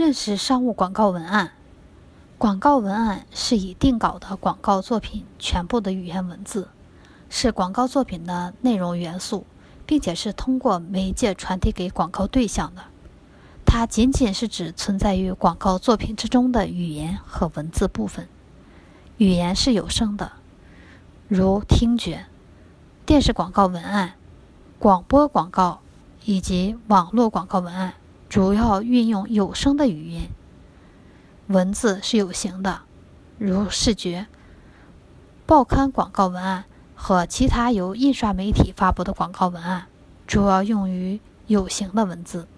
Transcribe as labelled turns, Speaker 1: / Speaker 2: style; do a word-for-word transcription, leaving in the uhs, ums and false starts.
Speaker 1: 认识商务广告文案。广告文案是已定稿的广告作品全部的语言文字，是广告作品的内容元素，并且是通过媒介传递给广告对象的。它仅仅是指存在于广告作品之中的语言和文字部分。语言是有声的，如听觉、电视广告文案、广播广告以及网络广告文案，主要运用有声的语言。文字是有形的，如视觉、报刊广告文案和其他由印刷媒体发布的广告文案，主要用于有形的文字。